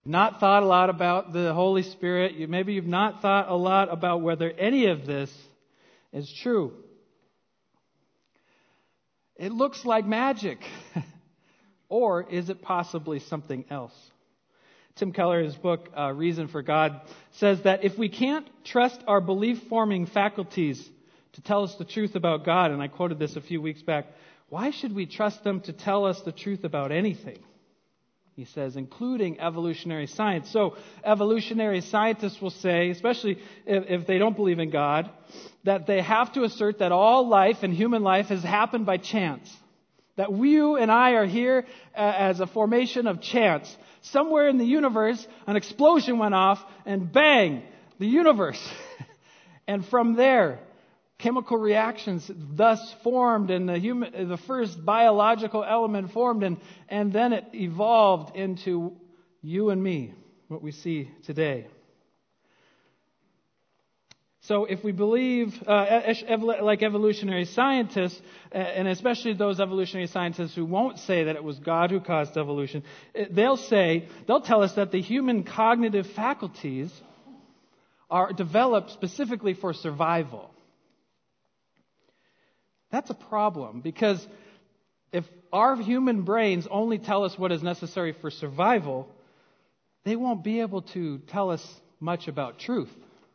not thought a lot about the Holy Spirit. Maybe you've not thought a lot about whether any of this is true. It looks like magic. Or is it possibly something else? Tim Keller, in his book, Reason for God, says that if we can't trust our belief-forming faculties to tell us the truth about God, and I quoted this a few weeks back, why should we trust them to tell us the truth about anything? He says, including evolutionary science. So evolutionary scientists will say, especially if they don't believe in God, that they have to assert that all life and human life has happened by chance. That you and I are here as a formation of chance. Somewhere in the universe, an explosion went off and bang, the universe. And from there, chemical reactions thus formed, and the first biological element formed, and then it evolved into you and me, what we see today. So if we believe, like evolutionary scientists, and especially those evolutionary scientists who won't say that it was God who caused evolution, they'll tell us that the human cognitive faculties are developed specifically for survival. That's a problem, because if our human brains only tell us what is necessary for survival, they won't be able to tell us much about truth.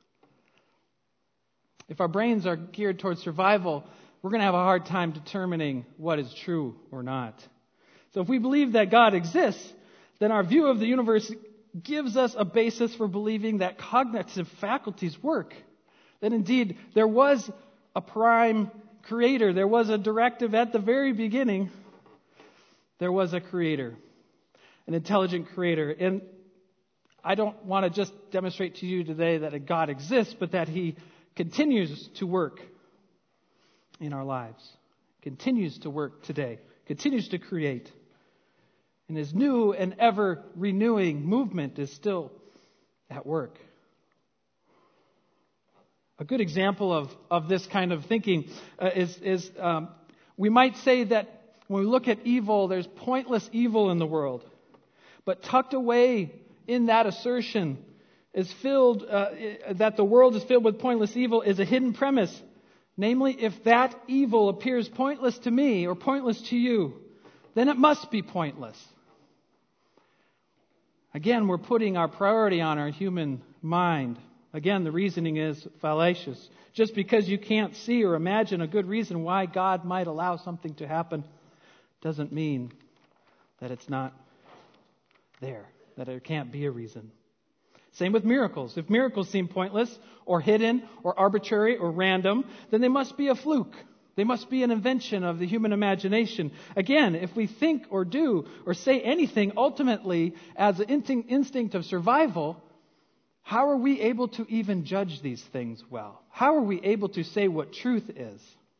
If our brains are geared towards survival, we're going to have a hard time determining what is true or not. So if we believe that God exists, then our view of the universe gives us a basis for believing that cognitive faculties work. That indeed there was a prime creator. There was a directive at the very beginning. There was a creator, an intelligent creator. And I don't want to just demonstrate to you today that a God exists, but that He continues to work in our lives. Continues to work today. Continues to create. And His new and ever renewing movement is still at work. A good example of this kind of thinking is we might say that when we look at evil, there's pointless evil in the world. But tucked away in that assertion is filled, that the world is filled with pointless evil, is a hidden premise. Namely, if that evil appears pointless to me or pointless to you, then it must be pointless. Again, we're putting our priority on our human mind. Again, the reasoning is fallacious. Just because you can't see or imagine a good reason why God might allow something to happen doesn't mean that it's not there, that there can't be a reason. Same with miracles. If miracles seem pointless or hidden or arbitrary or random, then they must be a fluke. They must be an invention of the human imagination. Again, if we think or do or say anything ultimately as an instinct of survival, how are we able to even judge these things well? How are we able to say what truth is?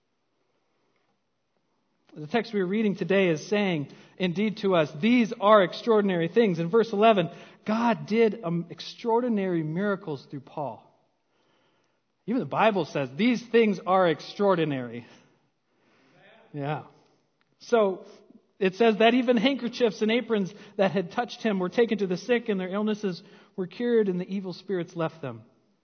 The text we are reading today is saying, indeed to us, these are extraordinary things. In verse 11, God did extraordinary miracles through Paul. Even the Bible says these things are extraordinary. Yeah. So it says that even handkerchiefs and aprons that had touched him were taken to the sick, and their illnesses were cured, and the evil spirits left them.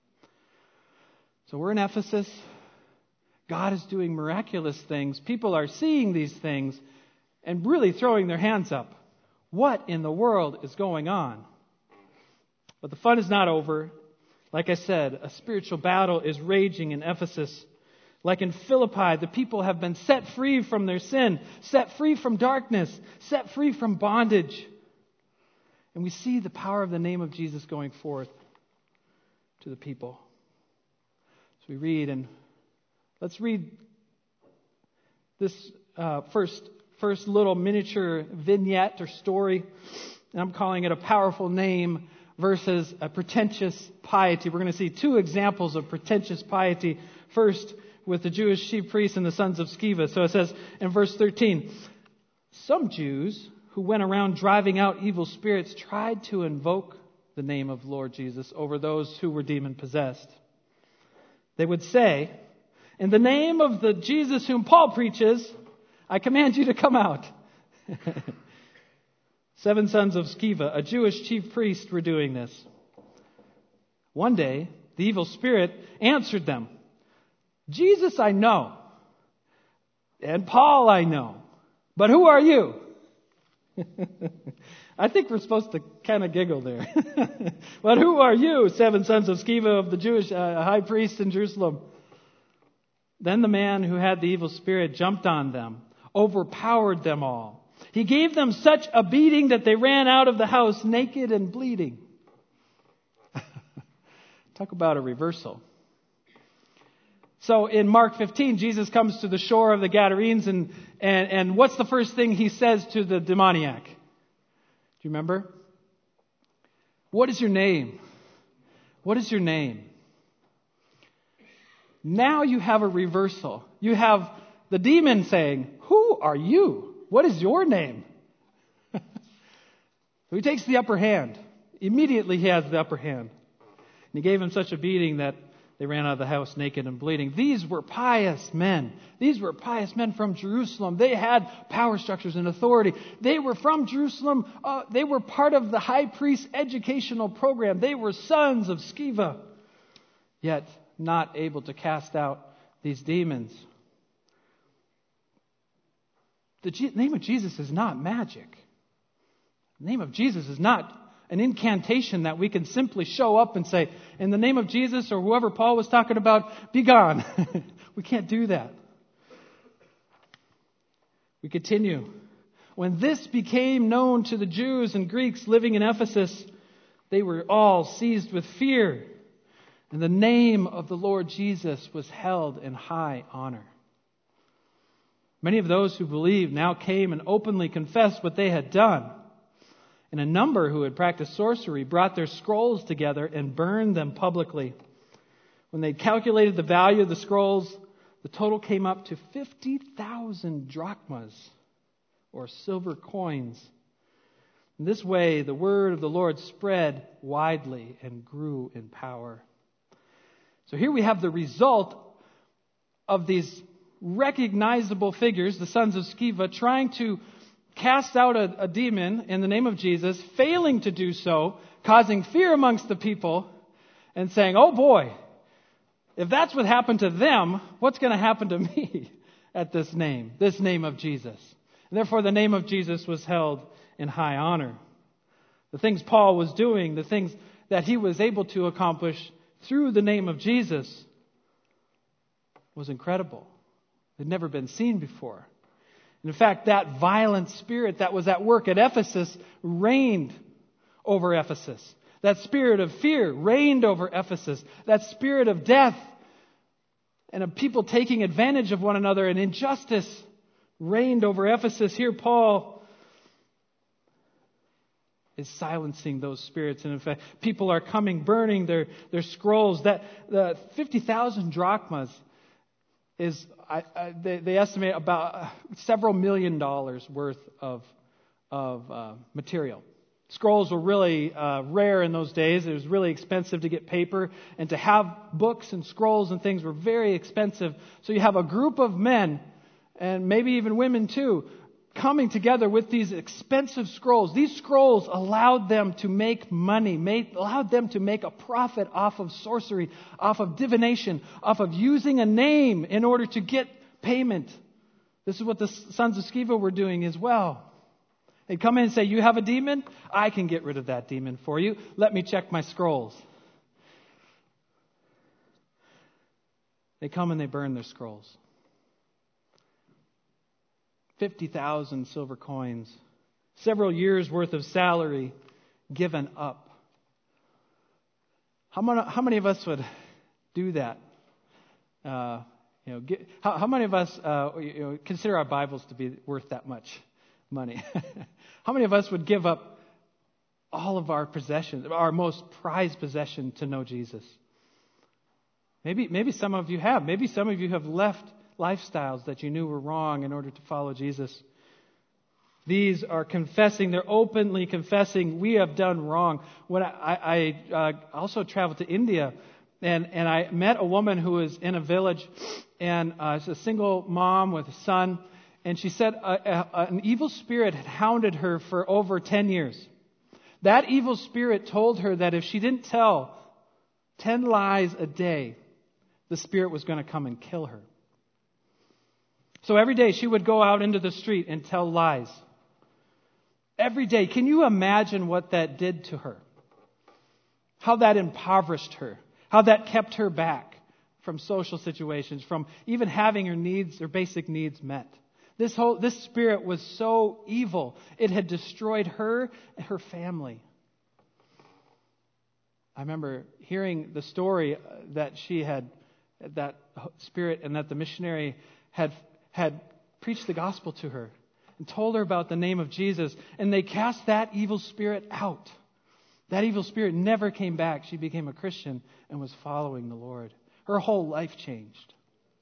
So we're in Ephesus. God is doing miraculous things. People are seeing these things and really throwing their hands up. What in the world is going on? But the fun is not over. Like I said, a spiritual battle is raging in Ephesus. Like in Philippi, the people have been set free from their sin, set free from darkness, set free from bondage. And we see the power of the name of Jesus going forth to the people. So we read, and let's read this first little miniature vignette or story. And I'm calling it a powerful name versus a pretentious piety. We're going to see two examples of pretentious piety. First, with the Jewish chief priests and the sons of Sceva. So it says in verse 13, some Jews who went around driving out evil spirits tried to invoke the name of Lord Jesus over those who were demon-possessed. They would say, in the name of the Jesus whom Paul preaches, I command you to come out. 7 sons of Sceva, a Jewish chief priest, were doing this. One day, the evil spirit answered them, Jesus I know, and Paul I know, but who are you? I think we're supposed to kind of giggle there. But who are you, 7 sons of Sceva, of the Jewish high priest in Jerusalem? Then the man who had the evil spirit jumped on them, overpowered them all. He gave them such a beating that they ran out of the house naked and bleeding. Talk about a reversal. So in Mark 15, Jesus comes to the shore of the Gadarenes, and what's the first thing he says to the demoniac? Do you remember? What is your name? What is your name? Now you have a reversal. You have the demon saying, who are you? What is your name? So he takes the upper hand. Immediately he has the upper hand. And he gave him such a beating that they ran out of the house naked and bleeding. These were pious men. These were pious men from Jerusalem. They had power structures and authority. They were from Jerusalem. They were part of the high priest's educational program. They were sons of Sceva, yet not able to cast out these demons. The name of Jesus is not magic. The name of Jesus is not an incantation that we can simply show up and say, in the name of Jesus or whoever Paul was talking about, be gone. We can't do that. We continue. When this became known to the Jews and Greeks living in Ephesus, they were all seized with fear. And the name of the Lord Jesus was held in high honor. Many of those who believed now came and openly confessed what they had done. And a number who had practiced sorcery brought their scrolls together and burned them publicly. When they calculated the value of the scrolls, the total came up to 50,000 drachmas, or silver coins. In this way, the word of the Lord spread widely and grew in power. So here we have the result of these recognizable figures, the sons of Sceva, trying to cast out a demon in the name of Jesus, failing to do so, causing fear amongst the people, and saying, oh boy, if that's what happened to them, what's going to happen to me at this name of Jesus? And therefore the name of Jesus was held in high honor. The things Paul was doing, the things that he was able to accomplish through the name of Jesus was incredible. It had never been seen before. In fact, that violent spirit that was at work at Ephesus reigned over Ephesus. That spirit of fear reigned over Ephesus. That spirit of death and of people taking advantage of one another and injustice reigned over Ephesus. Here Paul is silencing those spirits. And in fact, people are coming, burning their scrolls. That the 50,000 drachmas is, they estimate about several $1 million worth of material. Scrolls were really rare in those days. It was really expensive to get paper, and to have books and scrolls and things were very expensive. So you have a group of men, and maybe even women too, coming together with these expensive scrolls. These scrolls allowed them to make money, allowed them to make a profit off of sorcery, off of divination, off of using a name in order to get payment. This is what the sons of Sceva were doing as well. They'd come in and say, you have a demon? I can get rid of that demon for you. Let me check my scrolls. They come and they burn their scrolls. 50,000 silver coins. Several years' worth of salary given up. How many of us would do that? How many of us consider our Bibles to be worth that much money? How many of us would give up all of our possessions, our most prized possession, to know Jesus? Maybe some of you have. Maybe some of you have left lifestyles that you knew were wrong in order to follow Jesus. These are confessing. They're openly confessing, we have done wrong. When I also traveled to India, and I met a woman who was in a village, and it's a single mom with a son, And she said an evil spirit had hounded her for over 10 years. That evil spirit told her that if she didn't tell 10 lies a day, the spirit was going to come and kill her. So every day she would go out into the street and tell lies. Every day. Can you imagine what that did to her? How that impoverished her. How that kept her back from social situations, from even having her needs, her basic needs met. This spirit was so evil. It had destroyed her and her family. I remember hearing the story that she had, that spirit, and that the missionary had preached the gospel to her and told her about the name of Jesus. And they cast that evil spirit out. That evil spirit never came back. She became a Christian and was following the Lord. Her whole life changed.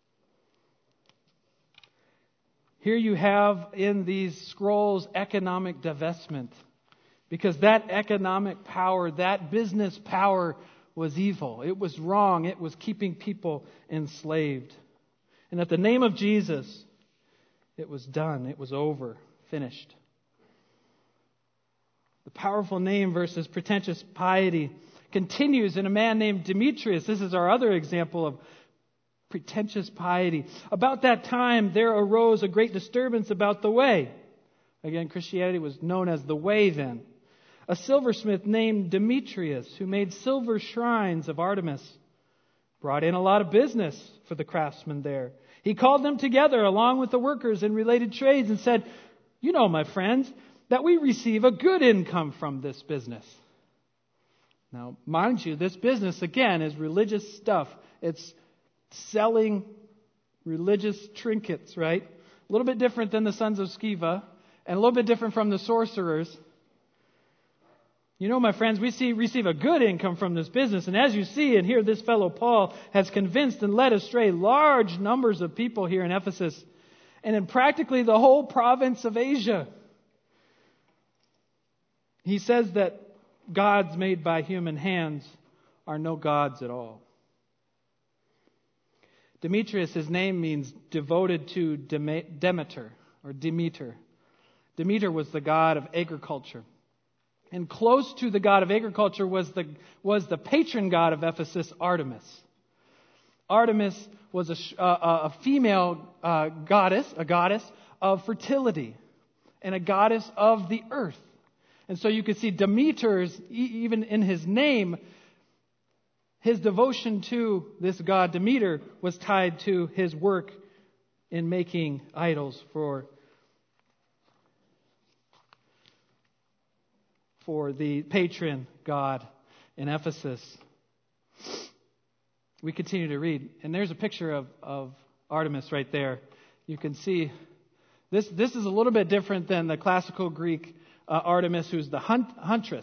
Here you have in these scrolls economic divestment. Because that economic power, that business power was evil. It was wrong. It was keeping people enslaved. And at the name of Jesus, it was done. It was over. Finished. The powerful name versus pretentious piety continues in a man named Demetrius. This is our other example of pretentious piety. About that time, there arose a great disturbance about the way. Again, Christianity was known as the way then. A silversmith named Demetrius, who made silver shrines of Artemis, brought in a lot of business for the craftsmen there. He called them together along with the workers in related trades and said, "You know, my friends, that we receive a good income from this business." Now, mind you, this business, again, is religious stuff. It's selling religious trinkets, right? A little bit different than the sons of Sceva, and a little bit different from the sorcerers. You know, my friends, we receive a good income from this business. And as you see and hear, this fellow Paul has convinced and led astray large numbers of people here in Ephesus and in practically the whole province of Asia. He says that gods made by human hands are no gods at all. Demetrius, his name means devoted to Demeter or Demeter. Demeter was the god of agriculture. And close to the god of agriculture was the patron god of Ephesus, Artemis. Artemis was a female goddess, a goddess of fertility, and a goddess of the earth. And so you could see Demeter's, even in his name, his devotion to this god Demeter was tied to his work in making idols for the patron god in Ephesus. We continue to read, and there's a picture of Artemis right there. You can see this is a little bit different than the classical Greek Artemis, who's the huntress.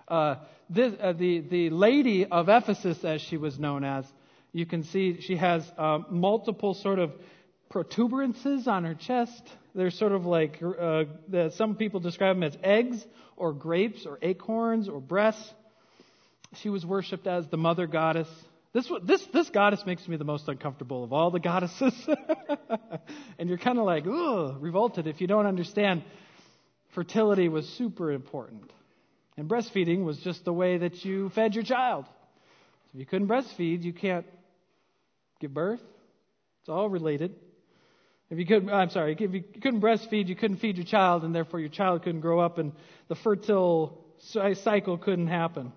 The lady of Ephesus, as she was known as, you can see she has multiple sort of protuberances on her chest. They're sort of like, some people describe them as eggs or grapes or acorns or breasts. She was worshipped as the mother goddess. This goddess makes me the most uncomfortable of all the goddesses. And you're kind of like, revolted if you don't understand. Fertility was super important. And breastfeeding was just the way that you fed your child. So if you couldn't breastfeed, you can't give birth. It's all related. If you couldn't breastfeed, you couldn't feed your child, and therefore your child couldn't grow up, and the fertile cycle couldn't happen.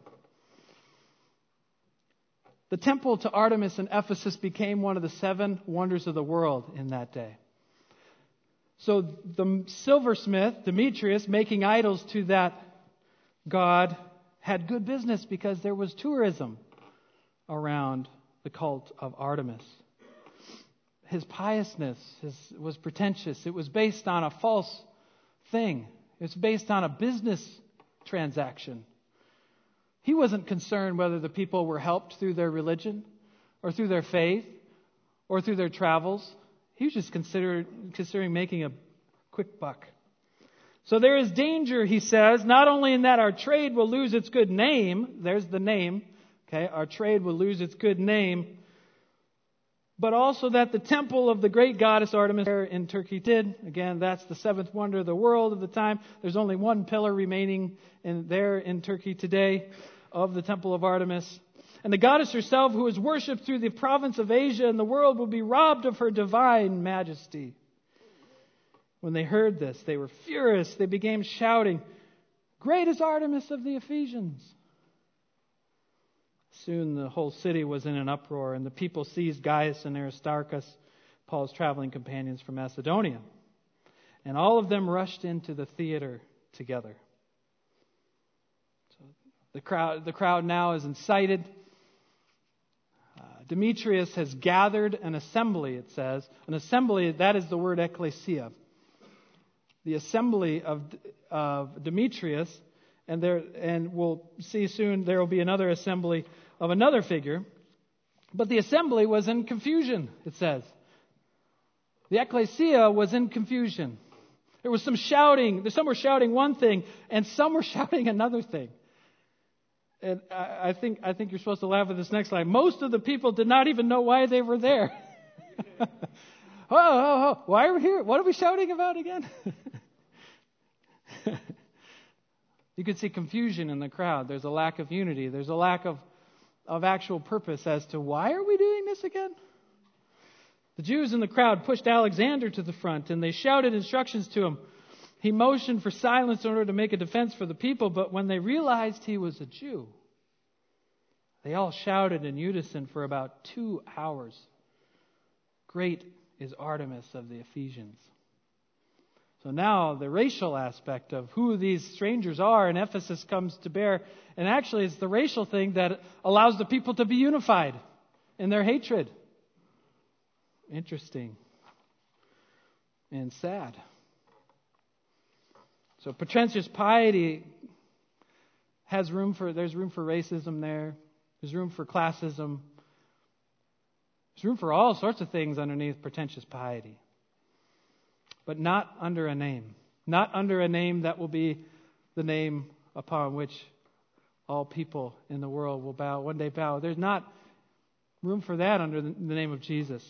The temple to Artemis in Ephesus became one of the 7 wonders of the world in that day. So the silversmith, Demetrius, making idols to that god, had good business because there was tourism around the cult of Artemis. His piousness was pretentious. It was based on a false thing. It's based on a business transaction. He wasn't concerned whether the people were helped through their religion or through their faith or through their travels. He was just considering making a quick buck. So there is danger, he says, not only in that our trade will lose its good name. There's the name. Okay, our trade will lose its good name. but also that the temple of the great goddess Artemis there in Turkey did. Again, that's the seventh wonder of the world of the time. There's only one pillar remaining there in Turkey today of the temple of Artemis. And the goddess herself, who is worshipped through the province of Asia and the world, will be robbed of her divine majesty. When they heard this, they were furious. They began shouting, "Great is Artemis of the Ephesians!" Soon the whole city was in an uproar, and the people seized Gaius and Aristarchus, Paul's traveling companions from Macedonia. And all of them rushed into the theater together. So the crowd now is incited. Demetrius has gathered an assembly, it says. An assembly, that is the word ecclesia. The assembly of Demetrius, and we'll see soon there will be another assembly of another figure. But the assembly was in confusion, it says. The ecclesia was in confusion. There was some shouting. Some were shouting one thing, and some were shouting another thing. And I think you're supposed to laugh at this next line. Most of the people did not even know why they were there. Why are we here? What are we shouting about again? You could see confusion in the crowd. There's a lack of unity. There's a lack of actual purpose as to why are we doing this again? The Jews in the crowd pushed Alexander to the front, and they shouted instructions to him. He motioned for silence in order to make a defense for the people, but when they realized he was a Jew, they all shouted in unison for about 2 hours, "Great is Artemis of the Ephesians." So now the racial aspect of who these strangers are in Ephesus comes to bear. And actually it's the racial thing that allows the people to be unified in their hatred. Interesting and sad. So pretentious piety there's room for racism there. There's room for classism. There's room for all sorts of things underneath pretentious piety. But not under a name. Not under a name that will be the name upon which all people in the world will one day bow. There's not room for that under the name of Jesus.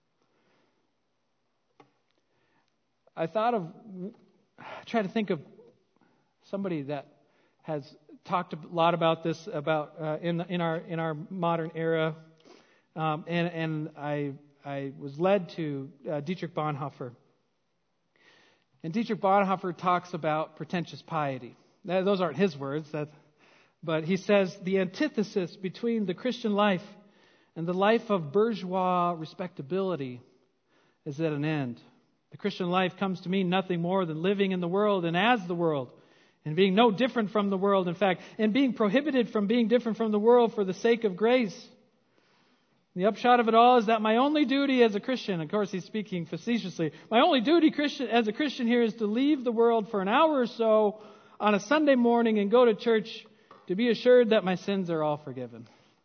I try to think of somebody that has talked a lot about this in our modern era, and I was led to Dietrich Bonhoeffer. And Dietrich Bonhoeffer talks about pretentious piety. Those aren't his words, but he says the antithesis between the Christian life and the life of bourgeois respectability is at an end. The Christian life comes to mean nothing more than living in the world and as the world, and being no different from the world, in fact, and being prohibited from being different from the world for the sake of grace. The upshot of it all is that my only duty as a Christian, of course he's speaking facetiously, my only duty as a Christian here is to leave the world for an hour or so on a Sunday morning and go to church to be assured that my sins are all forgiven.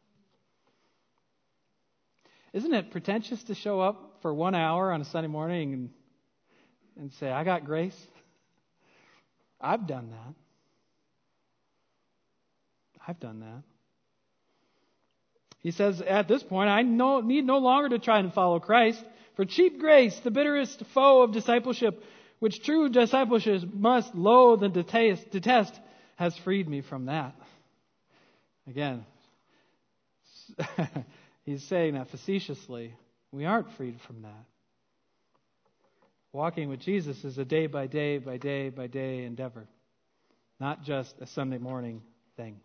Isn't it pretentious to show up for 1 hour on a Sunday morning and say, I got grace? I've done that. He says, at this point, I need no longer to try and follow Christ. For cheap grace, the bitterest foe of discipleship, which true discipleship must loathe and detest, has freed me from that. Again, he's saying that facetiously. We aren't freed from that. Walking with Jesus is a day by day by day by day endeavor, not just a Sunday morning thing.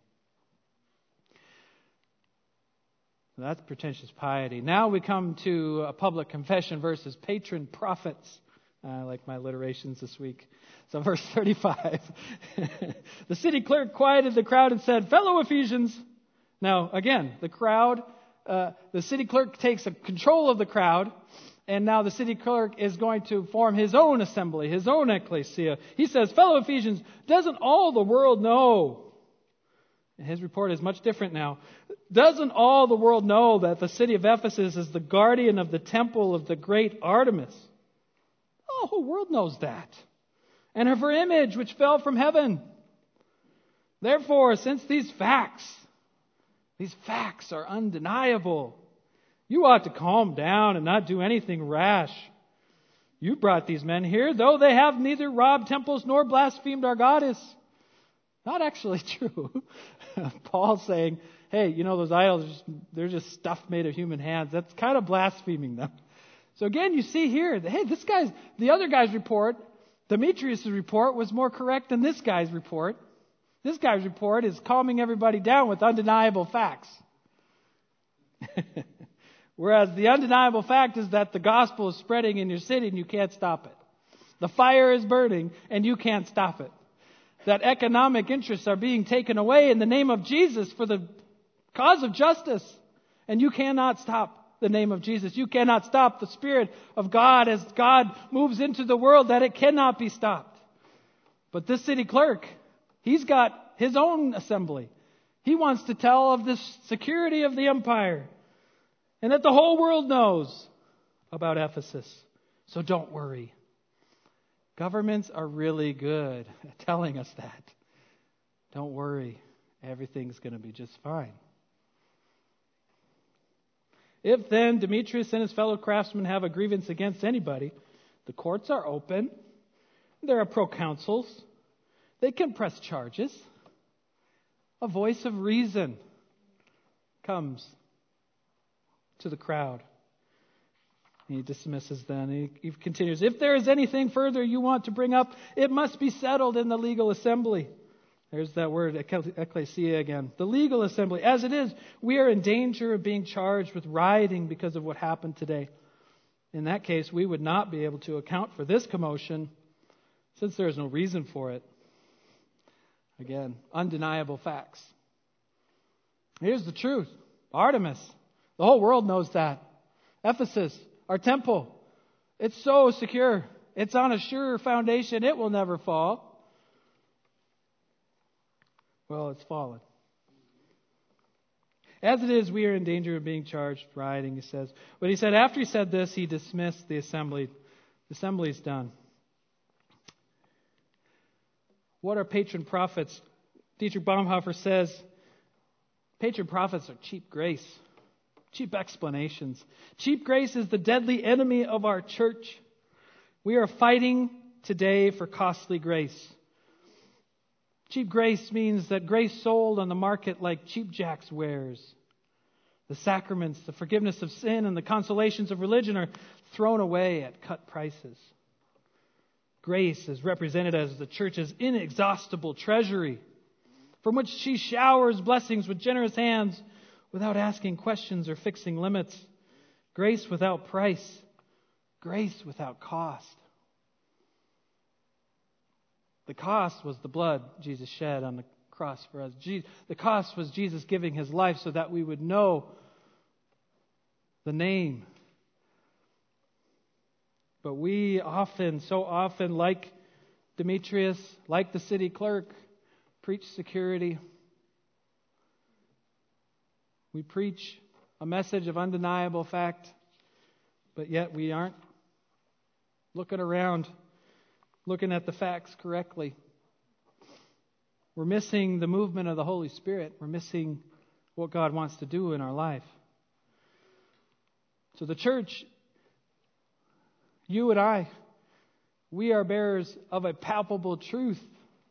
So that's pretentious piety. Now we come to a public confession versus patron prophets. I like my alliterations this week. So verse 35. The city clerk quieted the crowd and said, "Fellow Ephesians." Now, again, the city clerk takes control of the crowd. And now the city clerk is going to form his own assembly, his own ecclesia. He says, "Fellow Ephesians, doesn't all the world know?" And his report is much different now. "Doesn't all the world know that the city of Ephesus is the guardian of the temple of the great Artemis?" The whole world knows that. "And of her image, which fell from heaven. Therefore, since these facts are undeniable, You ought to calm down and not do anything rash. You brought these men here, though they have neither robbed temples nor blasphemed our goddess. Not actually true. Paul's saying, hey, those idols, they're just stuff made of human hands. That's kind of blaspheming them. So again, you see here, hey, the other guy's report, Demetrius' report, was more correct than this guy's report. This guy's report is calming everybody down with undeniable facts. Whereas the undeniable fact is that the gospel is spreading in your city and you can't stop it. The fire is burning and you can't stop it. That economic interests are being taken away in the name of Jesus for the cause of justice. And you cannot stop the name of Jesus. You cannot stop the Spirit of God as God moves into the world, that it cannot be stopped. But this city clerk, he's got his own assembly. He wants to tell of the security of the empire and that the whole world knows about Ephesus. So don't worry. Governments are really good at telling us that. Don't worry. Everything's going to be just fine. If then Demetrius and his fellow craftsmen have a grievance against anybody, the courts are open. There are proconsuls. They can press charges. A voice of reason comes to the crowd. He dismisses then. He continues, if there is anything further you want to bring up, it must be settled in the legal assembly. There's that word, ecclesia again. The legal assembly. As it is, we are in danger of being charged with rioting because of what happened today. In that case, we would not be able to account for this commotion since there is no reason for it. Again, undeniable facts. Here's the truth. Artemis. The whole world knows that. Ephesus, our temple. It's so secure. It's on a sure foundation. It will never fall. Well, it's fallen. As it is, we are in danger of being charged with rioting, he says. But he said, after he said this, he dismissed the assembly. The assembly's done. What are patron prophets? Dietrich Bonhoeffer says, patron prophets are cheap grace, cheap explanations. Cheap grace is the deadly enemy of our church. We are fighting today for costly grace. Cheap grace means that grace sold on the market like Cheap Jack's wares. The sacraments, the forgiveness of sin, and the consolations of religion are thrown away at cut prices. Grace is represented as the church's inexhaustible treasury, from which she showers blessings with generous hands without asking questions or fixing limits. Grace without price. Grace without cost. The cost was the blood Jesus shed on the cross for us. The cost was Jesus giving his life so that we would know the name. But we so often, like Demetrius, like the city clerk, preach security. We preach a message of undeniable fact, but yet we aren't looking around, looking at the facts correctly. We're missing the movement of the Holy Spirit. We're missing what God wants to do in our life. So the church, you and I, we are bearers of a palpable truth.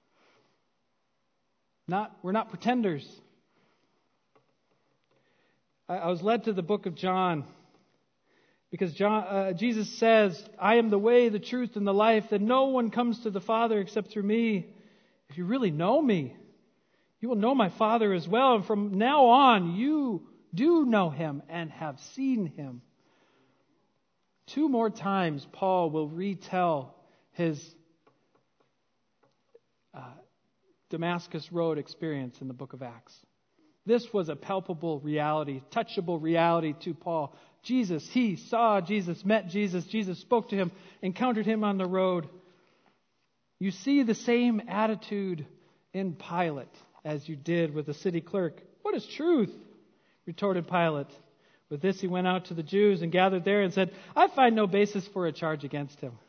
We're not pretenders. I was led to the book of John because Jesus says, I am the way, the truth, and the life, that no one comes to the Father except through me. If you really know me, you will know my Father as well. And from now on, you do know him and have seen him. 2 more times, Paul will retell his Damascus Road experience in the book of Acts. This was a palpable reality, touchable reality to Paul. He saw Jesus, met Jesus. Jesus spoke to him, encountered him on the road. You see the same attitude in Pilate as you did with the city clerk. What is truth? Retorted Pilate. With this, he went out to the Jews and gathered there and said, I find no basis for a charge against him.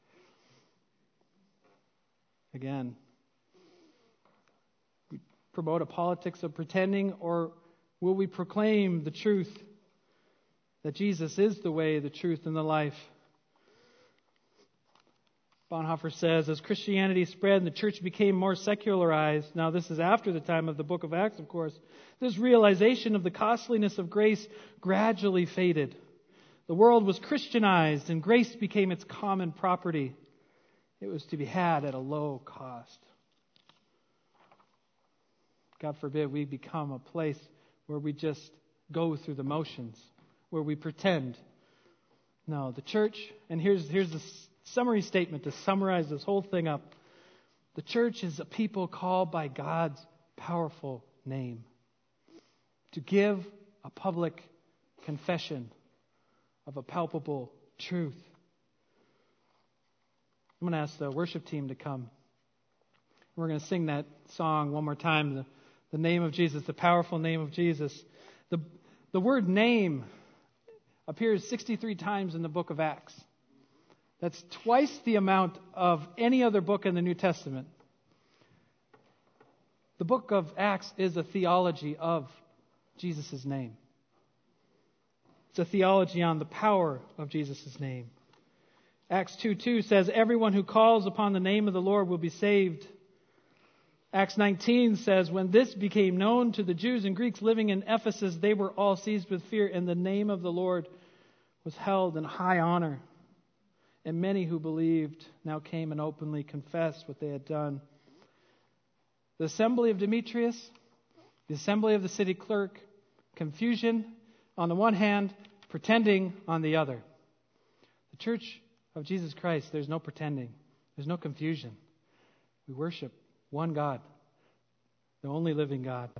Again, we promote a politics of pretending, or will we proclaim the truth that Jesus is the way, the truth, and the life. Bonhoeffer says, as Christianity spread and the church became more secularized, now this is after the time of the book of Acts, of course, this realization of the costliness of grace gradually faded. The world was Christianized and grace became its common property. It was to be had at a low cost. God forbid we become a place where we just go through the motions, where we pretend. No, the church, and here's the summary statement to summarize this whole thing up. The church is a people called by God's powerful name to give a public confession of a palpable truth. I'm going to ask the worship team to come. We're going to sing that song one more time, the name of Jesus, the powerful name of Jesus. The word name appears 63 times in the book of Acts. That's twice the amount of any other book in the New Testament. The book of Acts is a theology of Jesus' name. It's a theology on the power of Jesus' name. Acts 2:2 says, everyone who calls upon the name of the Lord will be saved. Acts 19 says, when this became known to the Jews and Greeks living in Ephesus, they were all seized with fear, and the name of the Lord was held in high honor. And many who believed now came and openly confessed what they had done. The assembly of Demetrius, the assembly of the city clerk, confusion on the one hand, pretending on the other. The church of Jesus Christ, there's no pretending. There's no confusion. We worship one God, the only living God.